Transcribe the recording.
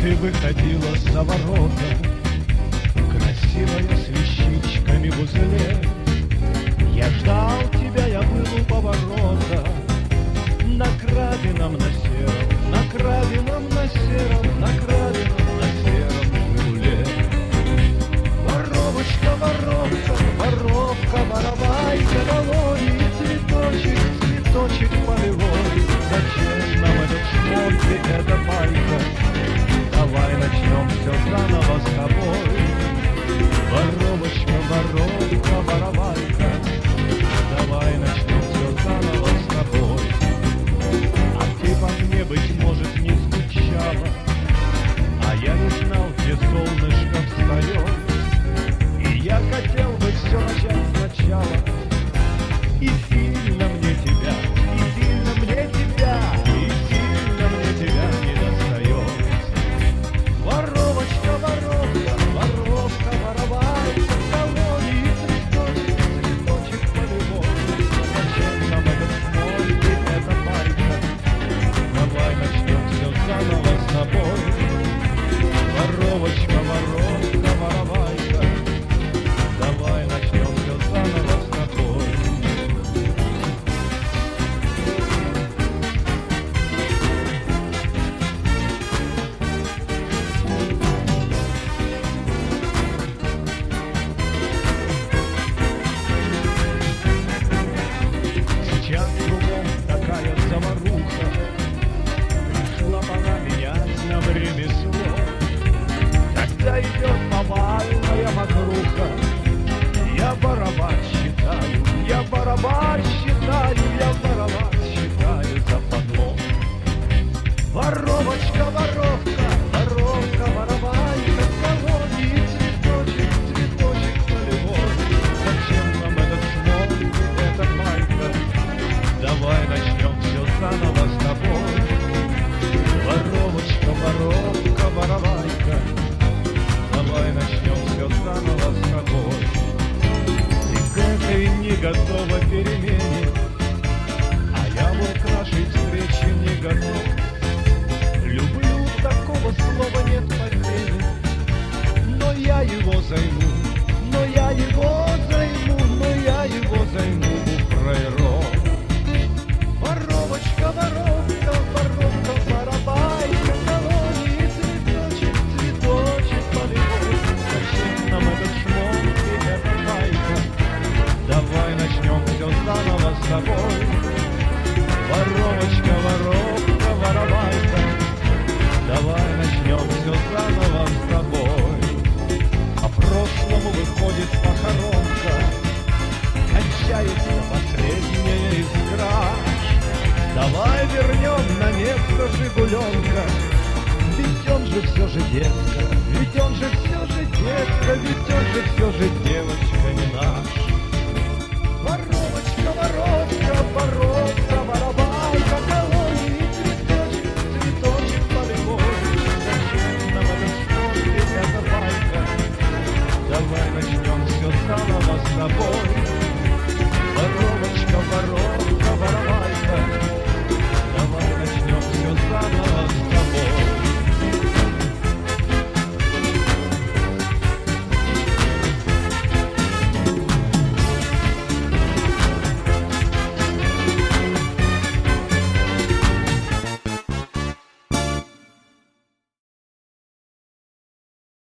ты выходила за ворота, красивая с вещичками в узле. Я ждал тебя, я был у поворота, на крабином, на сером, на крабином, на сером, на крабином, на сером «Жигуле». Воровочка, воровка, воровка, воровайка, долой, цветочек, цветочек полевой. Зачем нам этот шмот и эта байка? Давай начнем все заново с тобой. Воровочка, воровка, воровайка, давай начнем все заново с тобой. А ты по мне, быть может, не скучала, а я не знал, где солнышко встает. И я хотел бы все начать сначала. И сильно мне тебя, и сильно мне тебя, и сильно мне тебя не достает. Воровочка, воровка, воровка, воровайка, колонии, цветочек, цветочек полевой. Зачем нам этот смоль и эта байка? Давай начнем все заново с тобой. Воровочка, воровка, воровайка, давай начнем все заново с тобой. Сейчас кругом такая заваруха, пришла пора менять нам ремесло. Когда идет повальная мокруха, я барабан считаю, я барабан считаю, я барабан считаю за подлог. Воровочка, воровка, воровка, воровайка, колонии, цветочек, цветочек полевой. Зачем нам этот смоль и эта майка? Давай начнем все заново с тобой. Воровочка, воровка, воровайка, давай начнем все заново с тобой. Ты к этой не готова перемене, а я вот к нашей встрече не готов. Люблю, такого слова нет по теме, но я его займу, но я его займу, но я его займу у фраеров. Воровочка, воровка, воровка, воровайка, колонии, цветочек, цветочек полевой. Зачем нам этот шмот и эта байка? Давай начнем все заново с тобой. Воровочка, воровка, воровайка, давай начнем все заново с тобой. По прошлому выходит похоронка, кончается последняя искра. Давай вернем на место Жигуленка, ведь он же все же детка, ведь он же все же детка, ведь он же все же девочка не наша.